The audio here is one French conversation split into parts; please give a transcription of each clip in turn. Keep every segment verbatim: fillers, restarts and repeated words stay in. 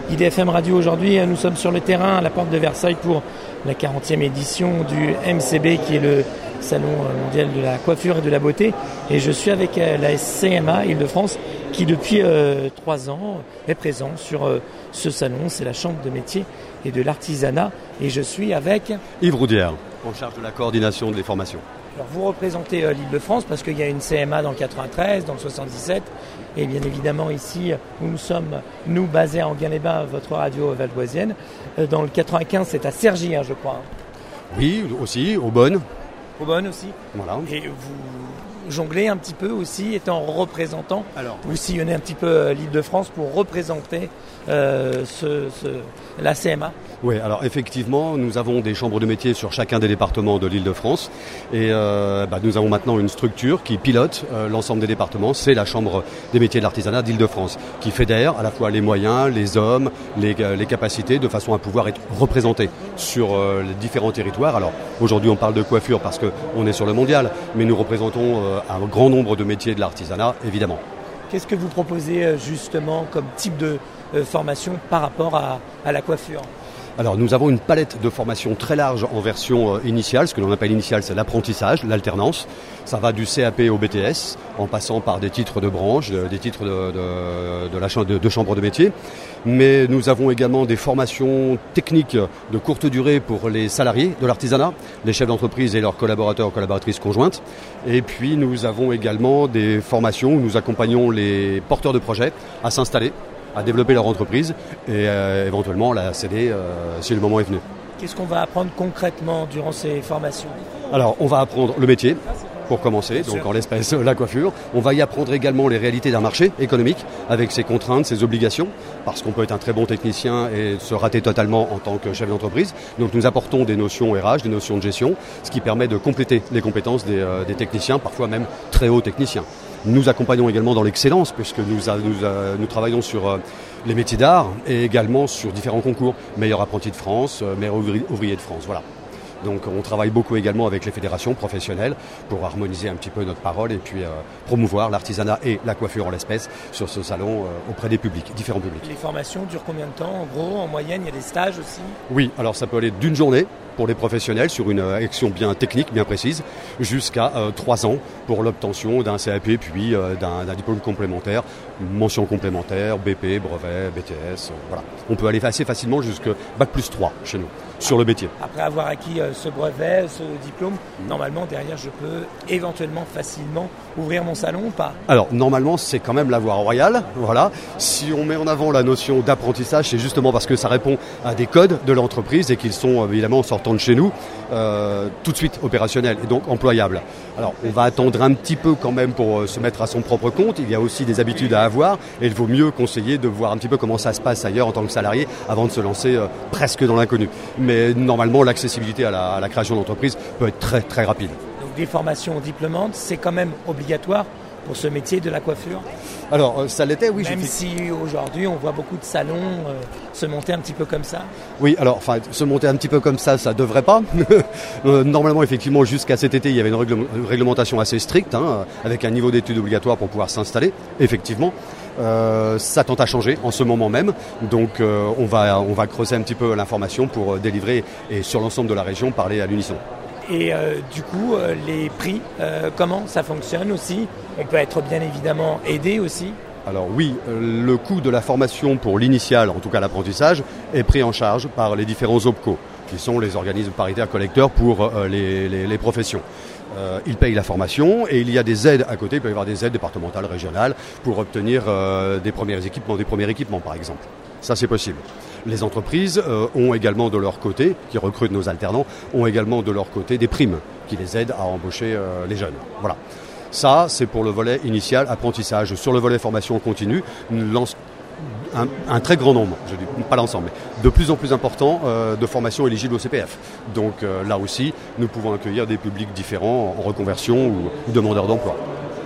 I D F M Radio aujourd'hui, nous sommes sur le terrain à la porte de Versailles pour la quarantième édition du M C B qui est le Salon mondial de la coiffure et de la beauté. Et je suis avec la C M A Île-de-France qui depuis euh, trois ans est présent sur euh, ce salon. C'est la Chambre de métier et de l'artisanat. Et je suis avec Yves Roudière, en charge de la coordination des formations. Alors vous représentez euh, l'Île-de-France parce qu'il y a une C M A dans le quatre-vingt-treize, dans le soixante-dix-sept et bien évidemment ici où nous sommes, nous basés à Enghien-les-Bains, votre radio valdoisienne. Euh, dans le quatre-vingt-quinze, c'est à Cergy, hein, je crois. Oui, aussi, Aubonne. Aubonne aussi. Voilà. Et vous jonglez un petit peu aussi, étant représentant. Alors, vous sillonnez un petit peu l'Île-de-France pour représenter euh, ce, ce, la C M A. Oui, alors effectivement, nous avons des chambres de métiers sur chacun des départements de l'Île-de-France et euh, bah, nous avons maintenant une structure qui pilote euh, l'ensemble des départements. C'est la Chambre des métiers de l'artisanat d'Île-de-France qui fédère à la fois les moyens, les hommes, les, les capacités de façon à pouvoir être représentés sur euh, les différents territoires. Alors aujourd'hui, on parle de coiffure parce qu'on est sur le mondial, mais nous représentons euh, un grand nombre de métiers de l'artisanat, évidemment. Qu'est-ce que vous proposez justement comme type de euh, formation par rapport à, à la coiffure ? Alors nous avons une palette de formations très large en version euh, initiale. Ce que l'on appelle initiale, c'est l'apprentissage, l'alternance. Ça va du C A P au B T S, en passant par des titres de branche, de, des titres de, de, de, la ch- de, de chambre de métier. Mais nous avons également des formations techniques de courte durée pour les salariés de l'artisanat, les chefs d'entreprise et leurs collaborateurs, collaboratrices conjointes. Et puis nous avons également des formations où nous accompagnons les porteurs de projets à s'installer, à développer leur entreprise et euh, éventuellement la céder euh, si le moment est venu. Qu'est-ce qu'on va apprendre concrètement durant ces formations ? Alors, on va apprendre le métier, pour commencer, donc en l'espèce la coiffure. On va y apprendre également les réalités d'un marché économique, avec ses contraintes, ses obligations, parce qu'on peut être un très bon technicien et se rater totalement en tant que chef d'entreprise. Donc nous apportons des notions R H, des notions de gestion, ce qui permet de compléter les compétences des, euh, des techniciens, parfois même très hauts techniciens. Nous accompagnons également dans l'excellence, puisque nous, a, nous, a, nous travaillons sur euh, les métiers d'art et également sur différents concours. Meilleur apprenti de France, euh, meilleur ouvrier de France, voilà. Donc on travaille beaucoup également avec les fédérations professionnelles pour harmoniser un petit peu notre parole et puis euh, promouvoir l'artisanat et la coiffure en l'espèce sur ce salon euh, auprès des publics, différents publics. Les formations durent combien de temps ? En gros, en moyenne, il y a des stages aussi ? Oui, alors ça peut aller d'une journée pour les professionnels sur une action bien technique, bien précise, jusqu'à euh, trois ans pour l'obtention d'un C A P puis euh, d'un, d'un diplôme complémentaire, mention complémentaire, B P, brevet, B T S, euh, voilà. On peut aller assez facilement jusqu'à bac plus trois chez nous, sur le métier. Après avoir acquis euh, ce brevet, ce diplôme, mmh. normalement derrière je peux éventuellement facilement ouvrir mon salon ou pas ? Alors normalement c'est quand même la voie royale, voilà. Si on met en avant la notion d'apprentissage, c'est justement parce que ça répond à des codes de l'entreprise et qu'ils sont évidemment sortant de chez nous, euh, tout de suite opérationnels et donc employables. Alors on va attendre un petit peu quand même pour euh, se mettre à son propre compte, il y a aussi des habitudes à avoir et il vaut mieux conseiller de voir un petit peu comment ça se passe ailleurs en tant que salarié avant de se lancer euh, presque dans l'inconnu. Mais normalement l'accessibilité à la, à la création d'entreprise peut être très très rapide. Donc des formations diplômantes, c'est quand même obligatoire pour ce métier de la coiffure ? Alors, euh, ça l'était, oui. Même je... si aujourd'hui, on voit beaucoup de salons euh, se monter un petit peu comme ça. Oui, alors, enfin, se monter un petit peu comme ça, ça devrait pas. Normalement, effectivement, jusqu'à cet été, il y avait une règle... réglementation assez stricte, hein, avec un niveau d'études obligatoire pour pouvoir s'installer, effectivement. Euh, ça tente à changer en ce moment même, donc euh, on va, on va creuser un petit peu l'information pour euh, délivrer et sur l'ensemble de la région parler à l'unisson. Et euh, du coup, euh, les prix, euh, comment ça fonctionne aussi ? On peut être bien évidemment aidé aussi. Alors oui, euh, le coût de la formation pour l'initiale, en tout cas l'apprentissage, est pris en charge par les différents O P C O, qui sont les organismes paritaires collecteurs pour euh, les, les, les professions. Euh, ils payent la formation et il y a des aides à côté, il peut y avoir des aides départementales, régionales, pour obtenir euh, des premiers équipements, des premiers équipements par exemple. Ça c'est possible. Les entreprises euh, ont également de leur côté, qui recrutent nos alternants, ont également de leur côté des primes qui les aident à embaucher euh, les jeunes. Voilà. Ça, c'est pour le volet initial, apprentissage. Sur le volet formation continue, nous lance un, un très grand nombre, je dis pas l'ensemble, mais de plus en plus important euh, de formations éligibles au C P F. Donc euh, là aussi, nous pouvons accueillir des publics différents en reconversion ou, ou demandeurs d'emploi.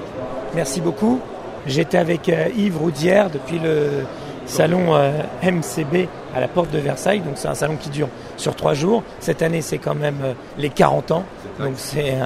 Merci beaucoup. J'étais avec euh, Yves Roudière depuis le salon euh, M C B à la porte de Versailles. Donc c'est un salon qui dure sur trois jours. Cette année, c'est quand même euh, les quarante ans. Donc c'est un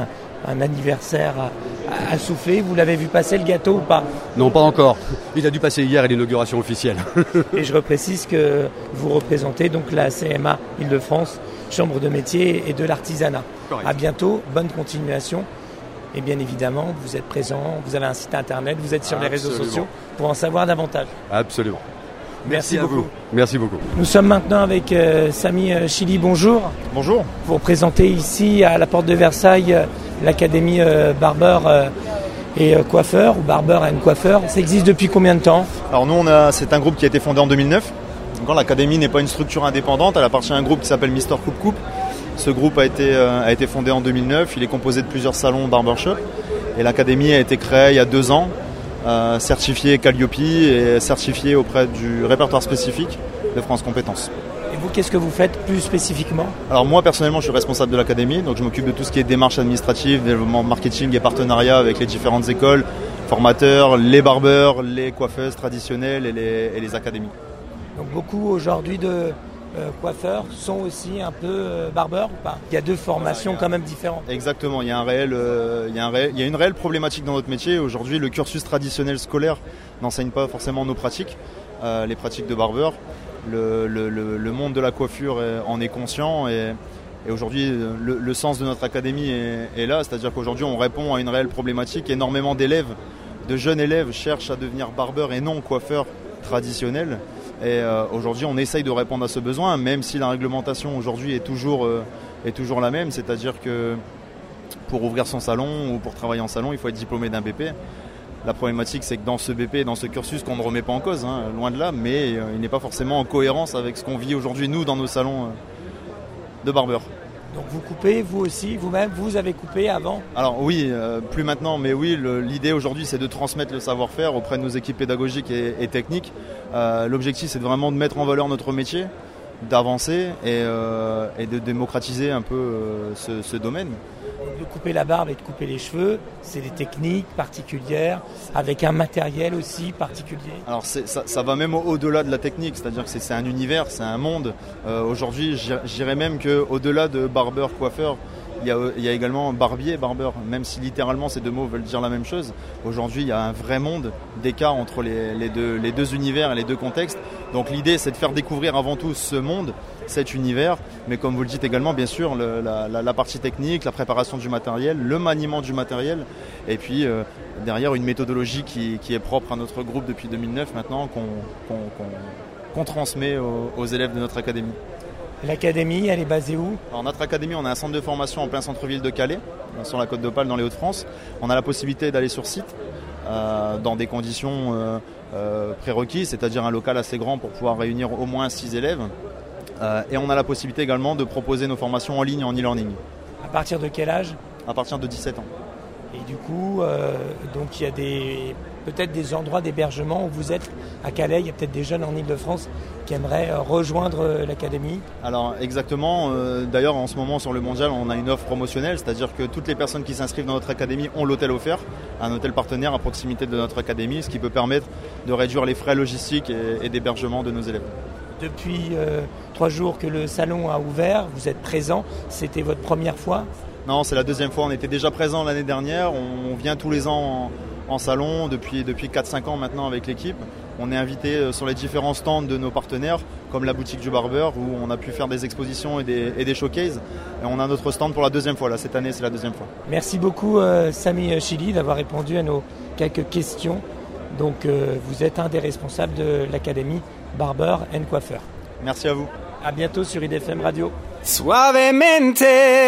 un anniversaire à, à souffler. Vous l'avez vu passer le gâteau ou pas? Non, pas encore. Il a dû passer hier à l'inauguration officielle. Et je reprécise que vous représentez donc la C M A Île-de-France, Chambre de métier et de l'artisanat. Correct. À bientôt, bonne continuation. Et bien évidemment, vous êtes présent, vous avez un site internet, vous êtes sur Absolument. les réseaux sociaux pour en savoir davantage. Absolument. Merci, Merci à beaucoup. vous. Merci beaucoup. Nous sommes maintenant avec euh, Samy euh, Chili, bonjour. Bonjour. Vous représentez ici à la porte de Versailles euh, l'académie euh, Barber euh, et euh, Coiffeur, ou Barber and Coiffeur. Ça existe depuis combien de temps? Alors nous, on a, c'est un groupe qui a été fondé en deux mille neuf. Donc, l'académie n'est pas une structure indépendante, elle appartient à un groupe qui s'appelle Mister Coupe Coupe. Ce groupe a été, euh, a été fondé en deux mille neuf, il est composé de plusieurs salons barbershop. Et l'académie a été créée il y a deux ans, euh, certifiée Calliope et certifiée auprès du répertoire spécifique de France Compétences. Et vous, qu'est-ce que vous faites plus spécifiquement? Alors moi personnellement je suis responsable de l'académie, donc je m'occupe de tout ce qui est démarches administratives, développement marketing et partenariat avec les différentes écoles, formateurs, les barbeurs, les coiffeuses traditionnelles et les, et les académies. Donc beaucoup aujourd'hui de euh, coiffeurs sont aussi un peu euh, barbeurs ou pas? Il y a deux formations quand même différentes. Exactement, il y a, un réel, euh, il, y a un réel, il y a une réelle problématique dans notre métier. Aujourd'hui, le cursus traditionnel scolaire n'enseigne pas forcément nos pratiques, euh, les pratiques de barbeur. Le, le, le, le monde de la coiffure est, en est conscient et, et aujourd'hui, le, le sens de notre académie est, est là. C'est-à-dire qu'aujourd'hui, on répond à une réelle problématique. Énormément d'élèves, de jeunes élèves cherchent à devenir barbeurs et non coiffeurs traditionnels. Et euh, aujourd'hui, on essaye de répondre à ce besoin, même si la réglementation aujourd'hui est toujours, euh, est toujours la même. C'est-à-dire que pour ouvrir son salon ou pour travailler en salon, il faut être diplômé d'un B P. La problématique, c'est que dans ce B P, dans ce cursus qu'on ne remet pas en cause, hein, loin de là, mais euh, il n'est pas forcément en cohérence avec ce qu'on vit aujourd'hui, nous, dans nos salons euh, de barbeurs. Donc vous coupez, vous aussi, vous-même, vous avez coupé avant? Alors oui, euh, plus maintenant, mais oui, le, l'idée aujourd'hui, c'est de transmettre le savoir-faire auprès de nos équipes pédagogiques et, et techniques. Euh, l'objectif, c'est de vraiment de mettre en valeur notre métier, d'avancer et, euh, et de démocratiser un peu euh, ce, ce domaine. De couper la barbe et de couper les cheveux, c'est des techniques particulières, avec un matériel aussi particulier. Alors c'est, ça, ça va même au-delà de la technique, c'est-à-dire que c'est, c'est un univers, c'est un monde. Euh, aujourd'hui, j'irais même qu'au-delà de barbeur, coiffeur, il y, a, il y a également barbier, barbeur, même si littéralement ces deux mots veulent dire la même chose. Aujourd'hui, il y a un vrai monde d'écart entre les, les, deux, les deux univers et les deux contextes. Donc l'idée, c'est de faire découvrir avant tout ce monde, cet univers, mais comme vous le dites également, bien sûr, le, la, la, la partie technique, la préparation du matériel, le maniement du matériel, et puis euh, derrière une méthodologie qui, qui est propre à notre groupe depuis deux mille neuf maintenant, qu'on, qu'on, qu'on, qu'on transmet aux, aux élèves de notre académie. L'académie, elle est basée où? Alors notre académie, on a un centre de formation en plein centre-ville de Calais, sur la côte d'Opale, dans les Hauts-de-France. On a la possibilité d'aller sur site euh, dans des conditions euh, euh, prérequises, c'est-à-dire un local assez grand pour pouvoir réunir au moins six élèves. Euh, et on a la possibilité également de proposer nos formations en ligne, en e-learning. À partir de quel âge? À partir de dix-sept ans. Et du coup, euh, donc il y a des, peut-être des endroits d'hébergement où vous êtes à Calais, il y a peut-être des jeunes en Île-de-France qui aimeraient euh, rejoindre euh, l'académie. Alors exactement, euh, d'ailleurs en ce moment sur le mondial on a une offre promotionnelle, c'est-à-dire que toutes les personnes qui s'inscrivent dans notre académie ont l'hôtel offert, un hôtel partenaire à proximité de notre académie, ce qui peut permettre de réduire les frais logistiques et, et d'hébergement de nos élèves. Depuis euh, trois jours que le salon a ouvert, vous êtes présent, c'était votre première fois? Non, c'est la deuxième fois, on était déjà présent l'année dernière, on vient tous les ans en, en salon depuis, depuis quatre cinq ans maintenant avec l'équipe. On est invité sur les différents stands de nos partenaires, comme la boutique du barbeur, où on a pu faire des expositions et des, et des showcases. Et on a notre stand pour la deuxième fois, là, cette année c'est la deuxième fois. Merci beaucoup euh, Samy Chili d'avoir répondu à nos quelques questions. Donc euh, vous êtes un des responsables de l'académie Barber and Coiffeur. Merci à vous. À bientôt sur I D F M Radio. Suavemente,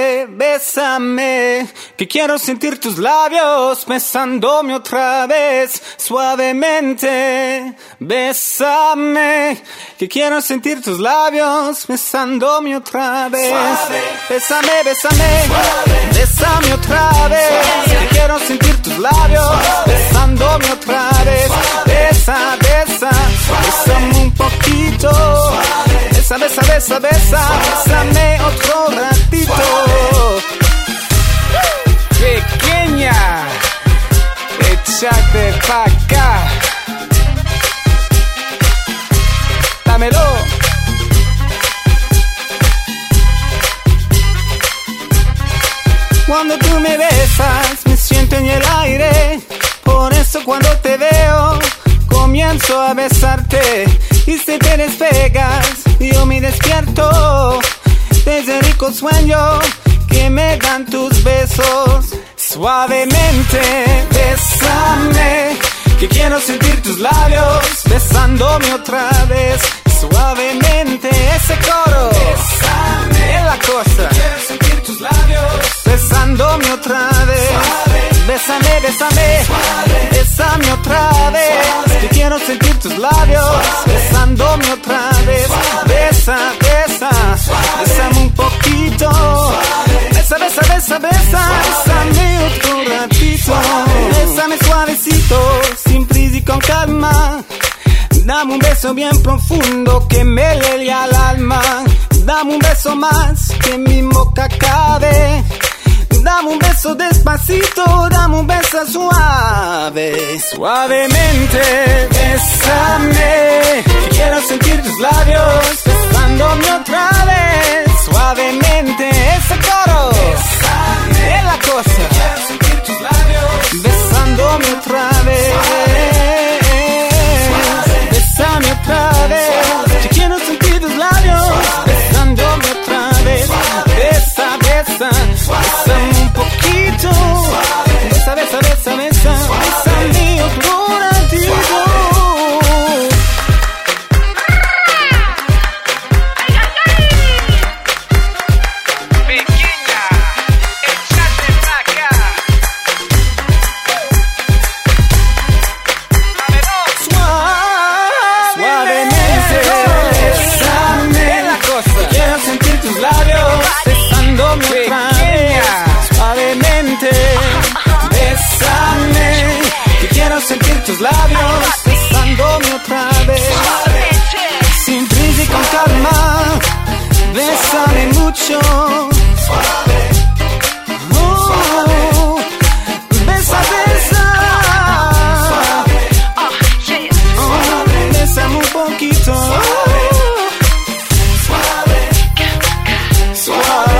bésame, que quiero sentir tus labios besándome otra vez. Suavemente, bésame, que quiero sentir tus labios besándome otra vez. Suave. Bésame, bésame, suave. Bésame otra vez, suave. Que quiero sentir tus labios suave. Besándome otra vez. Suave. Besa, besa, suave. Bésame un poquito. Suave. Besa, besa, besa, besa, bésame otro ratito. Pequeña, échate pa' acá. Dámelo. Cuando tú me besas, eso cuando te veo, comienzo a besarte y si te despegas, yo me despierto de ese rico sueño que me dan tus besos. Suavemente, bésame, que quiero sentir tus labios besándome otra vez. Suavemente, ese coro, bésame, es la cosa, que quiero sentir tus labios besándome otra vez. Suave. Bésame, bésame, suave. Bésame otra vez, suave. Que quiero sentir tus labios suave. Besándome otra vez. Suave. Besa, besa, suave. Bésame un poquito, suave. Besa, besa, besa, besa, bésame otro ratito, suave. Bésame suavecito, sin prisa y con calma. Dame un beso bien profundo que me llegue al alma. Dame un beso más que mi boca cabe. Dame un beso despacito, dame un beso suave. Suavemente, bésame, que quiero sentir tus labios besándome otra vez. Suavemente, ese coro, bésame, es la cosa, que quiero sentir tus labios besándome otra vez. Suave. Bésame otra vez, que quiero sentir tus labios besándome otra vez. Besa, besa, bésame un poquito. Besa, besa, besa, besa, bésame otro ratito. Sentir tus labios besándome otra vez. Sin prisa y con calma, bésame mucho. Oh, besa, besa. Oh, bésame un poquito. Suave, suave.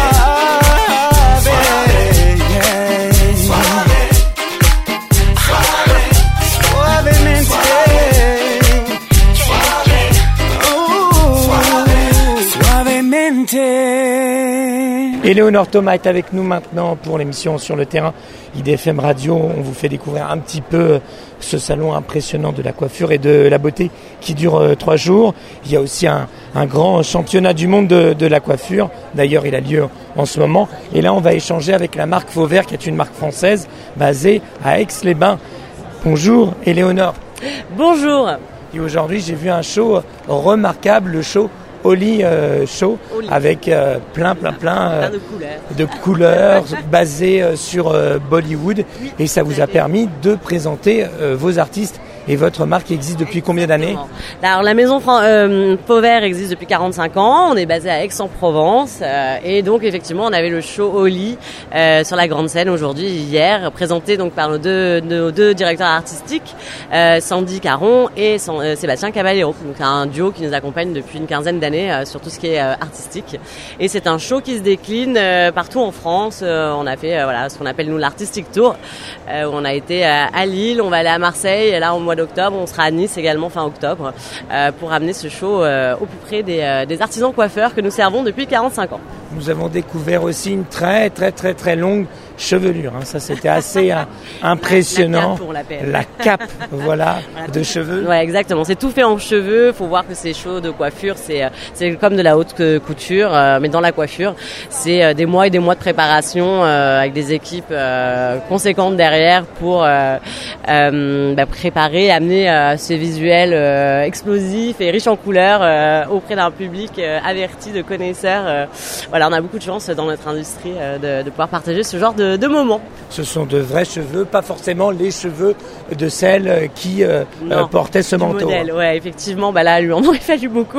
Éléonore Thomas est avec nous maintenant pour l'émission Sur le terrain I D F M Radio. On vous fait découvrir un petit peu ce salon impressionnant de la coiffure et de la beauté qui dure euh, trois jours. Il y a aussi un, un grand championnat du monde de, de la coiffure. D'ailleurs, il a lieu en ce moment. Et là, on va échanger avec la marque Fauvert, qui est une marque française basée à Aix-les-Bains. Bonjour Éléonore. Bonjour. Et aujourd'hui, j'ai vu un show remarquable, le show Oli euh, Show, Oli. Avec euh, plein, plein, plein, euh, plein de couleurs, de couleurs basées euh, sur euh, Bollywood. Oui, et ça vous a permis de présenter euh, vos artistes et votre marque qui existe depuis combien d'années ? Alors la maison Fran- euh, Fauvert existe depuis quarante-cinq ans, on est basé à Aix-en-Provence euh, et donc effectivement on avait le show Oli euh, sur la grande scène aujourd'hui, hier, présenté donc par nos deux, nos deux directeurs artistiques, euh, Sandy Caron et son, euh, Sébastien Caballero, donc un duo qui nous accompagne depuis une quinzaine d'années euh, sur tout ce qui est euh, artistique. Et c'est un show qui se décline euh, partout en France. Euh, on a fait euh, voilà ce qu'on appelle nous l'artistic tour, euh, où on a été euh, à Lille, on va aller à Marseille, et là au mois d'octobre, on sera à Nice également fin octobre euh, pour amener ce show euh, au plus près des, euh, des artisans coiffeurs que nous servons depuis quarante-cinq ans. Nous avons découvert aussi une très très très très longue chevelure, hein. Ça c'était assez euh, impressionnant. La, la cape, on l'appelle. La cape, voilà, voilà, de cheveux. Ouais, exactement. C'est tout fait en cheveux. Faut voir que c'est chaud de coiffure. C'est c'est comme de la haute couture, euh, mais dans la coiffure, c'est euh, des mois et des mois de préparation euh, avec des équipes euh, conséquentes derrière pour euh, euh, bah, préparer, amener euh, ces visuels euh, explosifs et riches en couleurs euh, auprès d'un public euh, averti de connaisseurs. Euh, voilà, on a beaucoup de chance dans notre industrie euh, de, de pouvoir partager ce genre de, de moments. Ce sont de vrais cheveux, pas forcément les cheveux de celles qui euh, non, euh, portaient ce manteau. Modèle, ouais, effectivement, bah là, lui en aurait fallu beaucoup.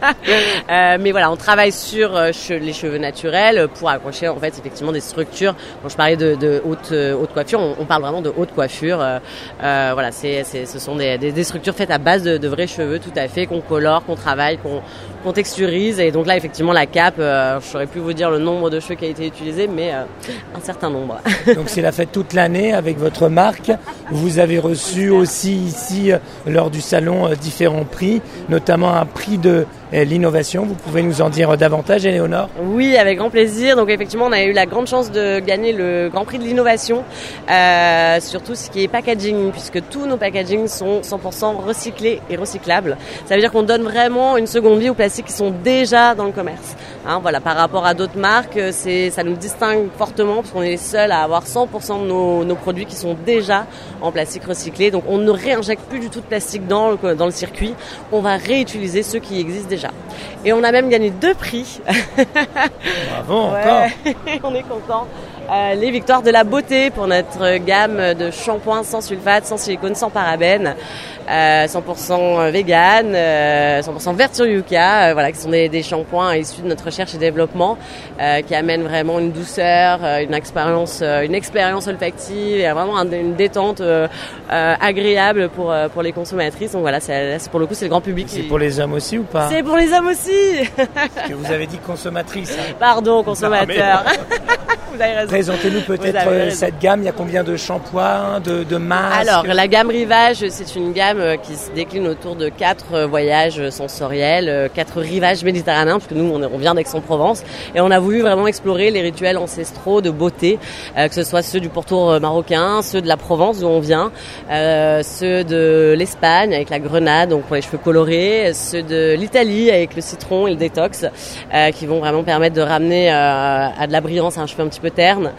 euh, mais voilà, on travaille sur euh, les cheveux naturels pour accrocher en fait effectivement des structures. Quand je parlais de, de haute, euh, haute coiffure, on, on parle vraiment de haute coiffure. Euh, euh, voilà, c'est, c'est, ce sont des, des, des structures faites à base de, de vrais cheveux, tout à fait, qu'on colore, qu'on travaille, qu'on, qu'on texturise. Et donc là, effectivement, la cape, euh, je saurais plus vous dire le nombre de cheveux qui a été utilisé, mais euh, un certain certain nombre. Donc c'est la fête toute l'année avec votre marque. Vous avez reçu aussi ici, euh, lors du salon, euh, différents prix, notamment un prix de euh, l'innovation. Vous pouvez nous en dire davantage, Éléonore ? Oui, avec grand plaisir. Donc effectivement, on a eu la grande chance de gagner le Grand Prix de l'innovation euh, sur tout ce qui est packaging, puisque tous nos packaging sont cent pour cent recyclés et recyclables. Ça veut dire qu'on donne vraiment une seconde vie aux plastiques qui sont déjà dans le commerce. Hein, voilà, par rapport à d'autres marques, c'est, ça nous distingue fortement parce qu'on est les seuls à avoir cent pour cent de nos, nos produits qui sont déjà en plastique recyclé. Donc on ne réinjecte plus du tout de plastique dans le, dans le circuit. On va réutiliser ceux qui existent déjà. Et on a même gagné deux prix. Bravo, ouais, encore. on est content. Euh, les victoires de la beauté pour notre gamme de shampoings sans sulfate, sans silicone, sans parabènes, euh, cent pour cent vegan, euh, cent pour cent vert sur yucca, euh, voilà, qui sont des, des shampoings issus de notre recherche et développement, euh, qui amènent vraiment une douceur, euh, une expérience, euh, une expérience olfactive et vraiment un, une détente euh, euh, agréable pour euh, pour les consommatrices. Donc voilà, c'est, c'est pour le coup c'est le grand public. C'est qui... pour les hommes aussi ou pas ? C'est pour les hommes aussi. Que vous avez dit consommatrice. Hein. Pardon, consommateur. Vous avez raison. Présentez-nous peut-être cette gamme. Il y a combien de shampoings, de, de masques ? Alors, la gamme Rivage, c'est une gamme qui se décline autour de quatre voyages sensoriels, quatre rivages méditerranéens, parce que nous, on vient d'Aix-en-Provence, et on a voulu vraiment explorer les rituels ancestraux de beauté, euh, que ce soit ceux du pourtour marocain, ceux de la Provence, d'où on vient, euh, ceux de l'Espagne, avec la grenade, donc pour les cheveux colorés, ceux de l'Italie, avec le citron et le détox, euh, qui vont vraiment permettre de ramener euh, à de la brillance à un cheveu un petit peu terne.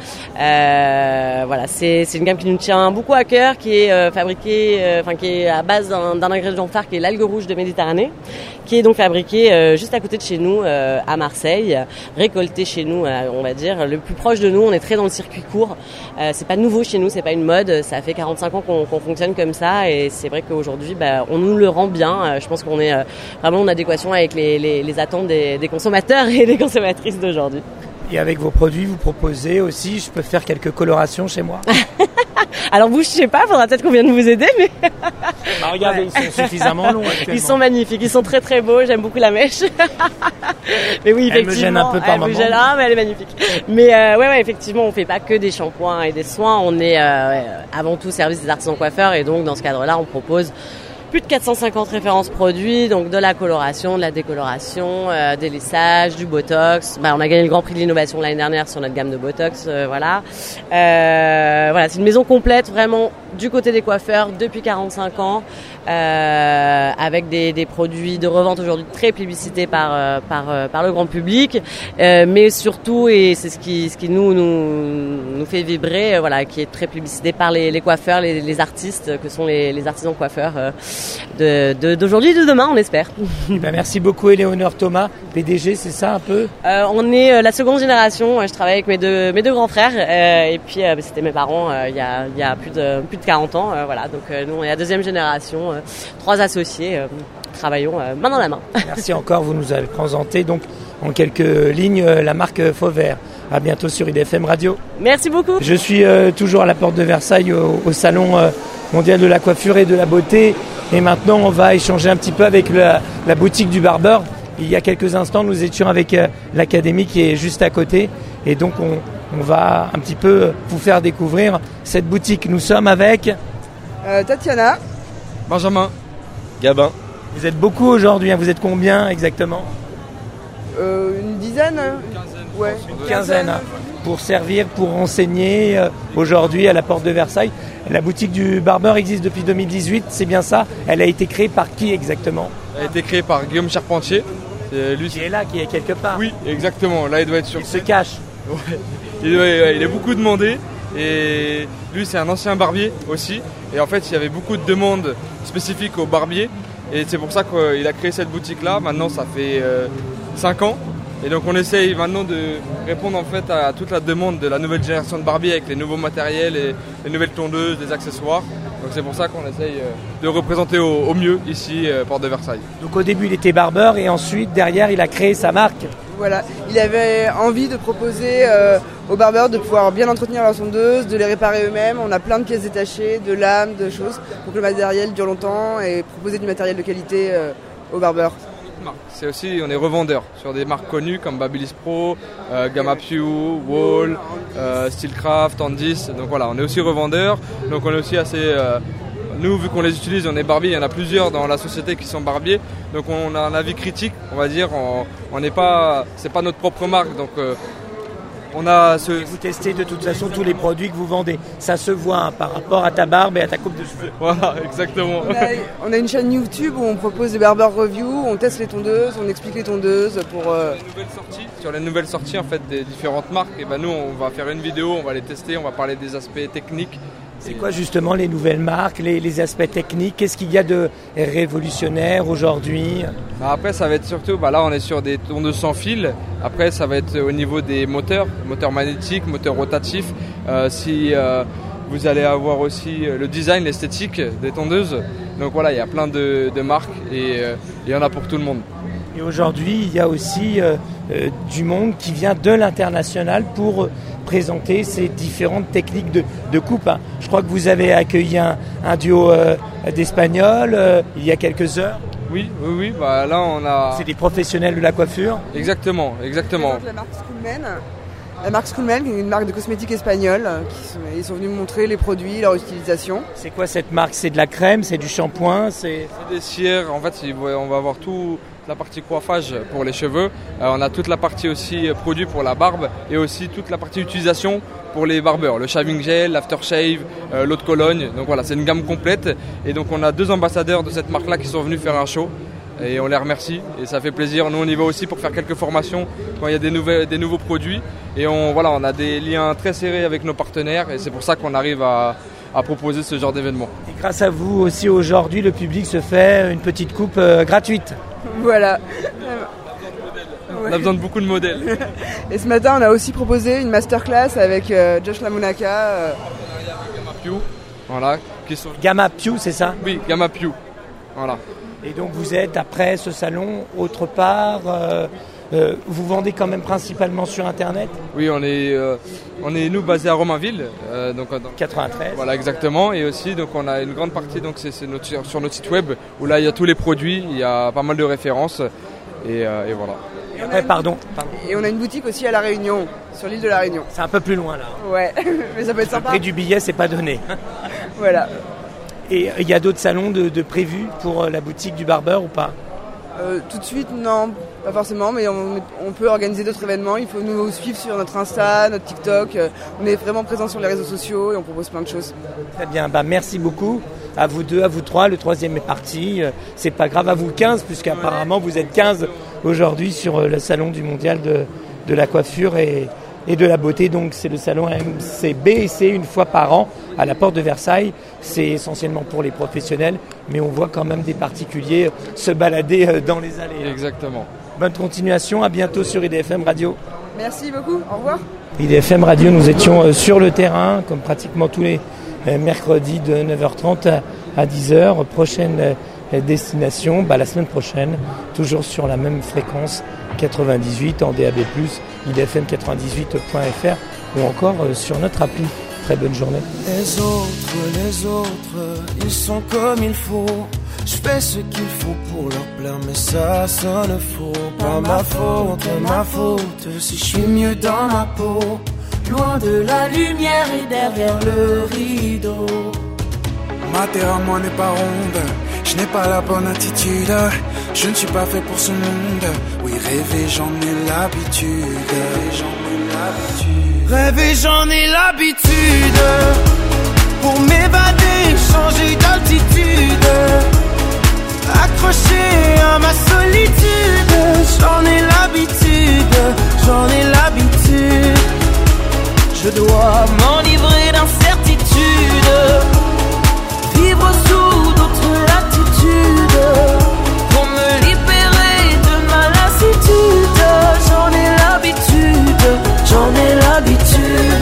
Euh, voilà, c'est, c'est une gamme qui nous tient beaucoup à cœur, qui est euh, fabriquée, euh, enfin qui est à base d'un, d'un ingrédient phare qui est l'algue rouge de Méditerranée, qui est donc fabriquée euh, juste à côté de chez nous euh, à Marseille, récoltée chez nous, euh, on va dire, le plus proche de nous. On est très dans le circuit court. Euh, c'est pas nouveau chez nous, c'est pas une mode. Ça fait quarante-cinq ans qu'on, qu'on fonctionne comme ça, et c'est vrai qu'aujourd'hui, bah, on nous le rend bien. Euh, je pense qu'on est euh, vraiment en adéquation avec les, les, les attentes des, des consommateurs et des consommatrices d'aujourd'hui. Et avec vos produits, vous proposez aussi, je peux faire quelques colorations chez moi. Alors vous, je sais pas, faudra peut-être qu'on vienne vous aider, mais... Bah regardez, ouais. Ils sont suffisamment longs actuellement. Ils sont magnifiques, ils sont très très beaux, j'aime beaucoup la mèche. Mais oui, effectivement... Elle me gêne un peu par elle moment. Me gêne, ah, mais elle est magnifique. Mais euh, ouais, ouais, effectivement, on fait pas que des shampoings et des soins, on est euh, avant tout service des artisans coiffeurs, et donc dans ce cadre-là, on propose... plus de quatre cent cinquante références produits, donc de la coloration, de la décoloration, euh, des lissages, du botox. Bah, on a gagné le Grand Prix de l'innovation l'année dernière sur notre gamme de botox, euh, voilà. Euh, voilà, c'est une maison complète vraiment du côté des coiffeurs depuis quarante-cinq ans, euh, avec des, des produits de revente aujourd'hui très plébiscités par euh, par euh, par le grand public, euh, mais surtout, et c'est ce qui ce qui nous nous nous fait vibrer, euh, voilà, qui est très plébiscité par les, les coiffeurs, les, les artistes que sont les, les artisans coiffeurs. Euh, De, de, d'aujourd'hui et de demain, on espère. Ben merci beaucoup, Éléonore Thomas, P D G, c'est ça un peu euh, On est euh, la seconde génération. Je travaille avec mes deux, mes deux grands frères, euh, et puis euh, c'était mes parents euh, il y a, il y a plus, de, plus de quarante ans. Euh, voilà. Donc euh, nous, on est la deuxième génération, euh, trois associés, euh, travaillons euh, main dans la main. Merci encore, vous nous avez présenté donc en quelques lignes euh, la marque Faux Vert. À bientôt sur I D F M Radio. Merci beaucoup. Je suis euh, toujours à la porte de Versailles au, au salon euh, mondial de la coiffure et de la beauté. Et maintenant, on va échanger un petit peu avec la, la boutique du barbeur. Il y a quelques instants, nous étions avec euh, l'académie qui est juste à côté. Et donc, on, on va un petit peu vous faire découvrir cette boutique. Nous sommes avec... Euh, Tatiana. Benjamin. Gabin. Vous êtes beaucoup aujourd'hui, hein. Vous êtes combien exactement ? euh, Une dizaine. Une quinzaine. Ouais. Une quinzaine. Hein, pour servir, pour renseigner euh, aujourd'hui à la porte de Versailles. La boutique du barbeur existe depuis deux mille dix-huit, c'est bien ça ? Elle a été créée par qui exactement ? Elle a été créée par Guillaume Charpentier. C'est lui qui est là, qui est quelque part. Oui, exactement. Là, il doit être sur. Il se cache. Ouais. Il, ouais, il est beaucoup demandé. Et lui, c'est un ancien barbier aussi. Et en fait, il y avait beaucoup de demandes spécifiques aux barbiers. Et c'est pour ça qu'il a créé cette boutique-là. Maintenant, ça fait euh, cinq ans. Et donc on essaye maintenant de répondre en fait à toute la demande de la nouvelle génération de barbiers avec les nouveaux matériels, et les nouvelles tondeuses, les accessoires. Donc c'est pour ça qu'on essaye de représenter au, au mieux ici, euh, porte de Versailles. Donc au début il était barbeur et ensuite derrière il a créé sa marque. Voilà, il avait envie de proposer euh, aux barbeurs de pouvoir bien entretenir leurs tondeuses, de les réparer eux-mêmes. On a plein de pièces détachées, de lames, de choses pour que le matériel dure longtemps et proposer du matériel de qualité euh, aux barbeurs. autres marques. C'est aussi, on est revendeur sur des marques connues comme Babyliss Pro, euh, Gamma Pew, Wall, euh, Steelcraft, Andis. Donc voilà, on est aussi revendeur. Donc on est aussi assez... Euh, nous, vu qu'on les utilise, on est barbier. Il y en a plusieurs dans la société qui sont barbiers. Donc on a un avis critique, on va dire. On n'est pas... C'est pas notre propre marque. Donc... Euh, On a ce... Et vous testez de toute façon tous les produits que vous vendez. Ça se voit hein, par rapport à ta barbe et à ta coupe de cheveux. Voilà, exactement. On a, on a une chaîne YouTube où on propose des barber reviews, on teste les tondeuses, on explique les tondeuses pour... Euh... Sur les nouvelles sorties, sur les nouvelles sorties en fait, des différentes marques, et ben nous on va faire une vidéo, on va les tester, on va parler des aspects techniques. C'est quoi justement les nouvelles marques, les, les aspects techniques? Qu'est-ce qu'il y a de révolutionnaire aujourd'hui? Après ça va être surtout, bah là on est sur des tondeuses sans fil. Après ça va être au niveau des moteurs, moteurs magnétiques, moteurs rotatifs. Euh, si euh, vous allez avoir aussi le design, l'esthétique des tondeuses. Donc voilà, il y a plein de, de marques et euh, il y en a pour tout le monde. Et aujourd'hui, il y a aussi euh, euh, du monde qui vient de l'international pour euh, présenter ces différentes techniques de, de coupe. Hein. Je crois que vous avez accueilli un, un duo euh, d'Espagnols euh, il y a quelques heures. Oui, oui, oui. Bah là, on a. C'est des professionnels de la coiffure. Exactement, exactement. La marque Schoolman, la marque Schoolman, qui est une marque de cosmétiques espagnole, qui sont, ils sont venus montrer les produits, leur utilisation. C'est quoi cette marque? C'est de la crème, c'est du shampoing, c'est. C'est des cires. En fait, on va avoir tout. La partie coiffage pour les cheveux, euh, on a toute la partie aussi produit pour la barbe et aussi toute la partie utilisation pour les barbeurs, le shaving gel, l'aftershave, euh, l'eau de Cologne. Donc voilà, c'est une gamme complète et donc on a deux ambassadeurs de cette marque-là qui sont venus faire un show et on les remercie et ça fait plaisir. Nous on y va aussi pour faire quelques formations quand il y a des, nouvelles, des nouveaux produits et on, voilà, on a des liens très serrés avec nos partenaires et c'est pour ça qu'on arrive à à proposer ce genre d'événement. Et grâce à vous aussi aujourd'hui, le public se fait une petite coupe euh, gratuite. Voilà. On a besoin de beaucoup de modèles. Et ce matin, on a aussi proposé une masterclass avec euh, Josh Lamonaca. Euh... Gamma Pew, voilà, qui sont... Gamma Pew, c'est ça? Oui, Gamma Pew, voilà. Et donc vous êtes après ce salon autre part. Euh, euh, vous vendez quand même principalement sur Internet? Oui, on est, euh, on est nous basés à Romainville, euh, donc dans quatre-vingt-treize. Voilà, exactement. Et aussi, donc on a une grande partie, donc c'est, c'est notre, sur notre site web où là il y a tous les produits, il y a pas mal de références et, euh, et voilà. Et après, pardon, pardon. Et on a une boutique aussi à La Réunion, sur l'île de La Réunion. C'est un peu plus loin là. Ouais, mais ça peut être sympa. Le prix du billet, c'est pas donné. Voilà. Et il y a d'autres salons de, de prévus pour la boutique du barbeur ou pas? euh, Tout de suite, non, pas forcément, mais on, on peut organiser d'autres événements. Il faut nous suivre sur notre Insta, notre TikTok. On est vraiment présents sur les réseaux sociaux et on propose plein de choses. Très bien, bah, merci beaucoup à vous deux, à vous trois. Le troisième est parti. C'est pas grave, à vous quinze, puisqu'apparemment vous êtes quinze aujourd'hui sur le salon du mondial de, de la coiffure et, et de la beauté. Donc c'est le salon M C B et c'est une fois par an à la porte de Versailles. C'est essentiellement pour les professionnels, mais on voit quand même des particuliers se balader dans les allées. Exactement. Bonne continuation, à bientôt sur I D F M Radio. Merci beaucoup, au revoir. I D F M Radio, nous étions sur le terrain, comme pratiquement tous les mercredis de neuf heures trente à dix heures. Prochaine destination, bah, la semaine prochaine, toujours sur la même fréquence, quatre-vingt-dix-huit en D A B plus, I D F M quatre-vingt-dix-huit point F R ou encore sur notre appli. Très bonne journée. Les autres, les autres, ils sont comme il faut. Je fais ce qu'il faut pour leur plaire, mais ça sonne faux. Pas ma faute, ma faute, si je suis mieux dans ma peau. Loin de la lumière et derrière le rideau. Ma terre à moi n'est pas ronde, je n'ai pas la bonne attitude. Je ne suis pas fait pour ce monde. Oui, rêver j'en ai l'habitude. Rêver j'en ai l'habitude. Rêver j'en ai l'habitude. Pour m'évader, changer d'altitude. Accroché à ma solitude. J'en ai l'habitude, j'en ai l'habitude. Je dois m'enivrer d'incertitude. Vivre sous d'autres latitudes. Pour me libérer de ma lassitude. J'en ai l'habitude, j'en ai l'habitude.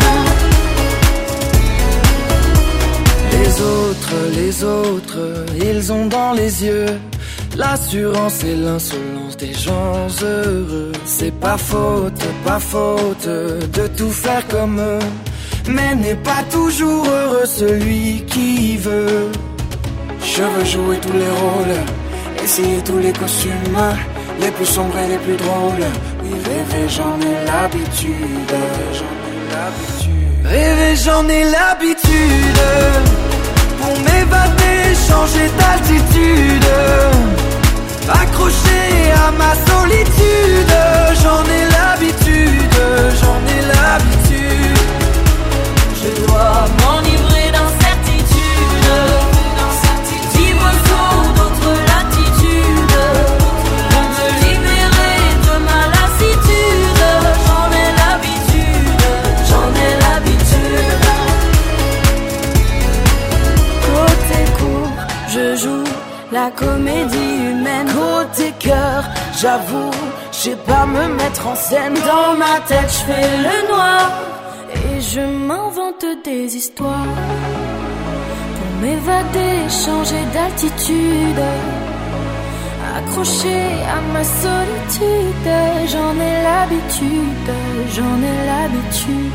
Les autres, les autres, ils ont dans les yeux l'assurance et l'insolence des gens heureux. C'est pas faute, pas faute de tout faire comme eux. Mais n'est pas toujours heureux celui qui veut. Je veux jouer tous les rôles, essayer tous les costumes. les plus sombres et les plus drôles. Oui, rêver, j'en ai l'habitude, j'en ai l'habitude. Rêver, j'en ai l'habitude. Pour m'évader, changer d'altitude. Accroché à ma solitude. J'en ai l'habitude, j'en ai l'habitude. Je dois m'enivrer d'incertitude, vivre sous d'autres latitudes, me libérer de ma lassitude. J'en ai l'habitude, j'en ai l'habitude. Côté court, je joue la comédie humaine. Côté cœur, j'avoue, je sais pas me mettre en scène. Dans ma tête, je fais le noir et je m'invente des histoires pour m'évader, changer d'altitude, accroché à ma solitude. J'en ai l'habitude, j'en ai l'habitude.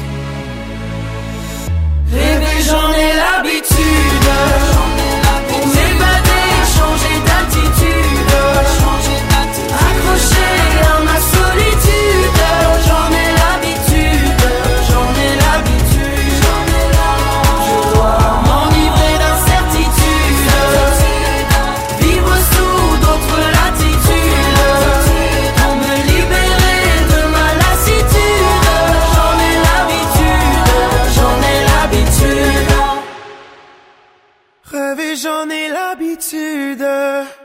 Rêver, j'en ai l'habitude. Pour m'évader, changer d'altitude, accroché à ma solitude. J'en ai l'habitude, j'en ai l'habitude. Je dois m'enivrer d'incertitude, vivre sous d'autres latitudes, pour me libérer de ma lassitude. J'en ai l'habitude, j'en ai l'habitude. Rêver, j'en ai l'habitude.